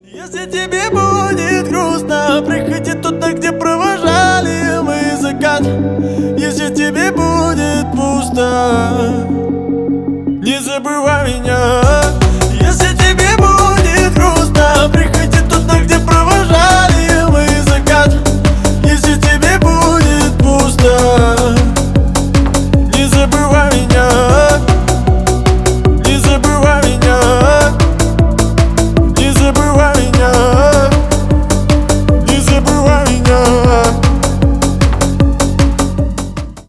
Если тебе будет грустно, приходи туда, где провожали мы закат. Если тебе будет пусто, не забывай меня.